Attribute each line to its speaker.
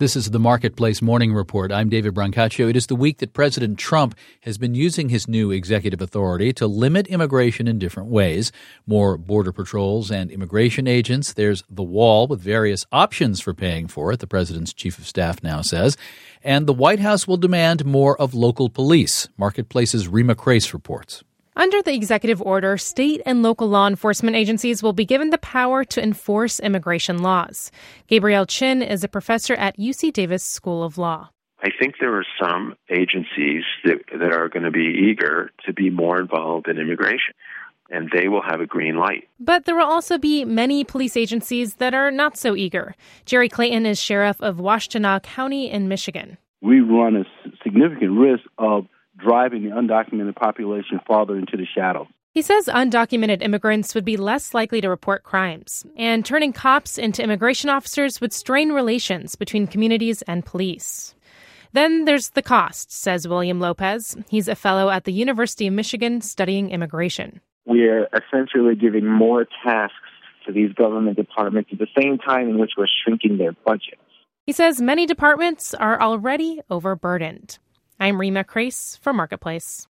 Speaker 1: This is the Marketplace Morning Report. I'm David Brancaccio. It is the week that President Trump has been using his new executive authority to limit immigration in different ways. More border patrols and immigration agents. There's the wall with various options for paying for it, the president's chief of staff now says. And the White House will demand more of local police. Marketplace's Rima Crace reports.
Speaker 2: Under the executive order, state and local law enforcement agencies will be given the power to enforce immigration laws. Gabrielle Chin is a professor at UC Davis School of Law.
Speaker 3: I think there are some agencies that are going to be eager to be more involved in immigration, and they will have a green light.
Speaker 2: But there will also be many police agencies that are not so eager. Jerry Clayton is sheriff of Washtenaw County in Michigan.
Speaker 4: We run a significant risk of driving the undocumented population farther into the shadows.
Speaker 2: He says undocumented immigrants would be less likely to report crimes, and turning cops into immigration officers would strain relations between communities and police. Then there's the cost, says William Lopez. He's a fellow at the University of Michigan studying immigration.
Speaker 5: We're essentially giving more tasks to these government departments at the same time in which we're shrinking their budgets.
Speaker 2: He says many departments are already overburdened. I'm Rima Crace for Marketplace.